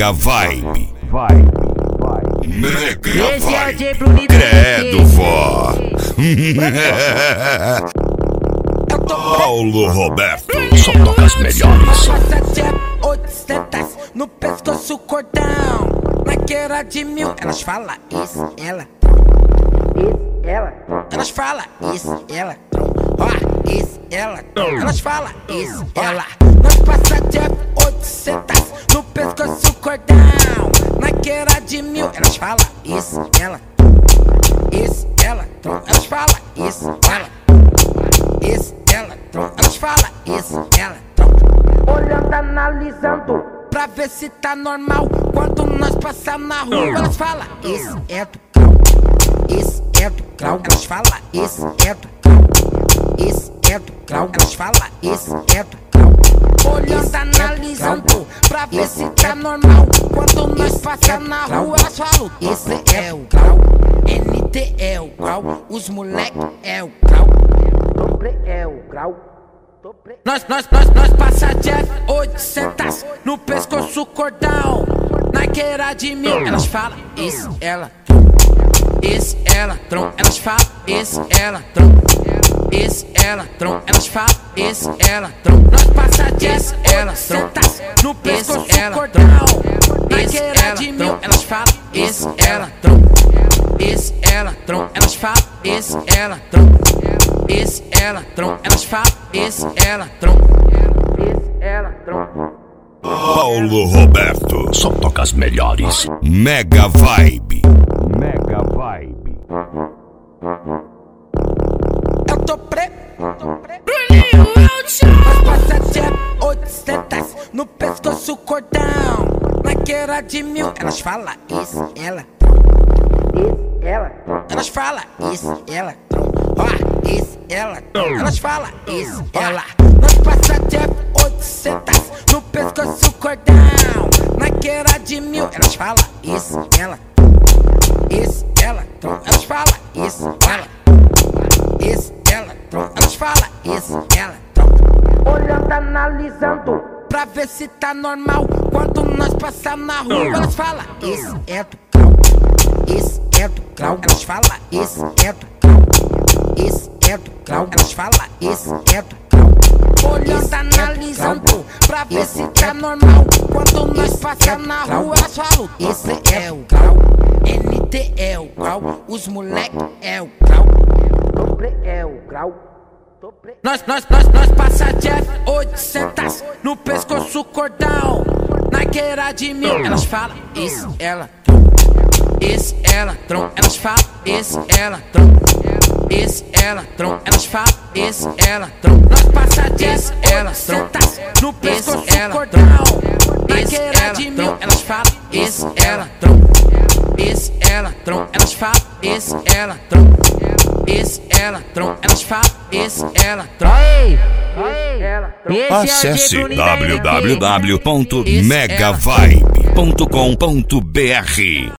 Mega Vibe. Mega Vibe. Credo, vó. Paulo Roberto. Só toca as melhores. No pescoço cordão, naquela de mil. Elas falam isso, ela. Elas falam isso, ela. Ó, isso, ela. Elas falam isso, ela. Nós passa de 800 no pescoço cordão, naquela de mil. Elas falam isso, ela. Isso, ela. Elas falam isso, ela. Isso, ela. Elas falam isso, ela. Olhando, analisando, pra ver se tá normal. Quando nós passar na rua, elas falam isso é do grau. Isso é do grau. Elas falam isso é do grau. Isso é do grau. Elas falam isso é do grau. Olhando, analisando, pra ver se tá normal. Quando nós passar na rua, elas falam isso é o grau. NT é o grau. Os moleque é o grau. Dobre é o grau. Nós passa de 800 no pescoço cordão, naquela de mil. Elas falam isso, ela. Isso, ela, tron. Elas falam isso, ela, tron. Isso, ela, tron. Elas falam isso, ela, tron. Nós passa de 800 no pescoço cordão, naquela de mil. Elas falam isso, ela, tron. Isso, ela, tron. Elas falam isso, ela, tron. Isso, ela, tron. Elas falam isso, ela, tron. Isso, ela, tron. Paulo Roberto. Só toca as melhores. Mega Vibe. Mega Vibe. Eu tô preto. Passa de 800 no pescoço cordão, naquela de mil. Elas falam isso, ela. Isso, ela. Elas falam isso, ela. Ó, isso, ela. Elas falam isso, ela. Nós passa de 800 no pescoço cordão, naquela de mil. Elas falam isso, ela. Isso, ela. Elas falam isso, ela. Isso, ela. Elas falam isso, ela. Olhando, analisando, pra ver se tá normal. Quando nós passar na rua, elas falam isso é do grau. Isso é do grau. Elas falam isso é do grau. Isso é do grau. Elas falam isso é do grau. Olhando, analisando, pra ver se tá normal. Quando nós passar na rua, elas falam isso é o grau. NT é o grau. Os moleque é o grau. Dobre é o grau. Nós passa de 800 no pescoço cordão, naquela de mil. Elas falam isso, ela. Isso, ela, tron. Elas falam isso, ela, tron. Isso, ela, tron. Elas falam isso, ela, tron. Nós passa de 800 no pescoço cordão, naquela de mil. Elas falam isso, ela, tron. Isso, ela, tron. Elas falam isso, ela, tron. Isso, ela, tron. Elas falam isso, ela, tron. Acesse www.megavibe.com.br